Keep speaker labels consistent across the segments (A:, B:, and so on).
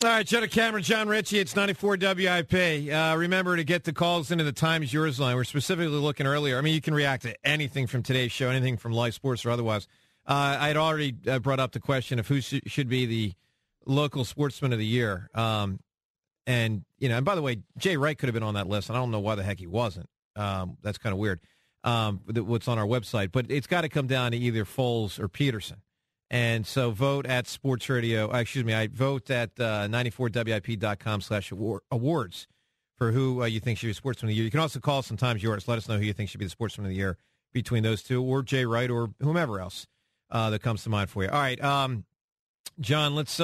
A: All right, Jenna Cameron, John Ritchie, it's 94 WIP. Remember to get the calls into the Time is Yours line. We're specifically looking earlier. I mean, you can react to anything from today's show, anything from live sports or otherwise. I had already brought up the question of who should be the local sportsman of the year. And by the way, Jay Wright could have been on that list, and I don't know why the heck he wasn't. That's kind of weird, what's on our website. But it's got to come down to either Foles or Peterson. And so vote at Sports Radio. I vote at 94WIP.com/awards for who you think should be Sportsman of the Year. You can also call Sometimes Yours. Let us know who you think should be the Sportsman of the Year between those two, or Jay Wright, or whomever else that comes to mind for you. All right, John, let's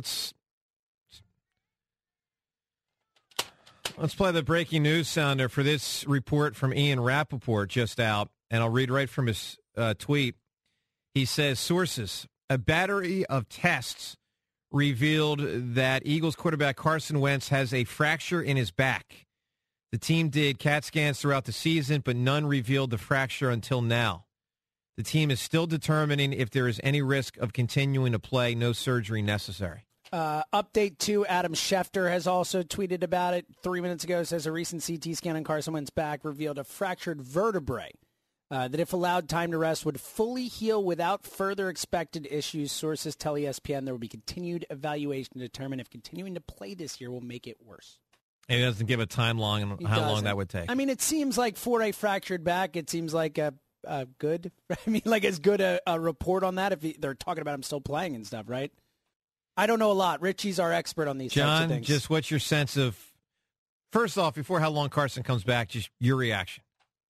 A: play the breaking news sounder for this report from Ian Rappaport just out, and I'll read right from his tweet. He says, sources, a battery of tests revealed that Eagles quarterback Carson Wentz has a fracture in his back. The team did CAT scans throughout the season, but none revealed the fracture until now. The team is still determining if there is any risk of continuing to play. No surgery necessary.
B: Update 2, Adam Schefter has also tweeted about it 3 minutes ago. Says a recent CT scan on Carson Wentz's back revealed a fractured vertebrae that, if allowed time to rest, would fully heal without further expected issues. Sources tell ESPN there will be continued evaluation to determine if continuing to play this year will make it worse.
A: And he doesn't give a timeline on how long that would take.
B: I mean, it seems like for a fractured back, it seems like a good. I mean, like as good a report on that if they're talking about him still playing and stuff, right? I don't know a lot. Richie's our expert on these types of things.
A: John, just what's your sense of, first off, before how long Carson comes back, just your reaction?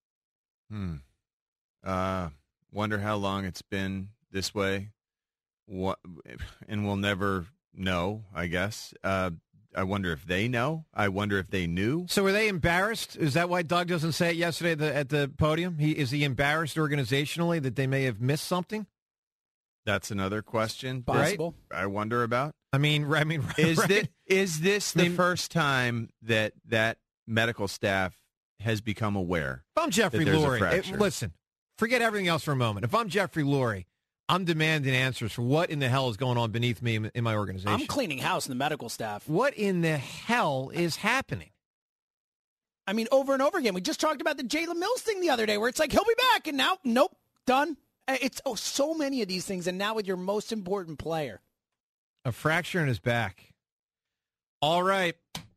C: Wonder how long it's been this way. And we'll never know, I guess. I wonder if they know. I wonder if they knew.
A: So were they embarrassed? Is that why Doug doesn't say it yesterday at the podium? Is he embarrassed organizationally that they may have missed something?
C: That's another question.
B: Possible.
C: I wonder about.
A: I mean,
C: is this the first time that medical staff has become aware?
A: If I'm Jeffrey
C: that
A: Lurie, listen, forget everything else for a moment. If I'm Jeffrey Lurie, I'm demanding answers for what in the hell is going on beneath me in my organization.
B: I'm cleaning house in the medical staff.
A: What in the hell is happening?
B: I mean, over and over again. We just talked about the Jalen Mills thing the other day where it's like, he'll be back, and now, nope, done. It's so many of these things, and now with your most important player.
A: A fracture in his back. All right.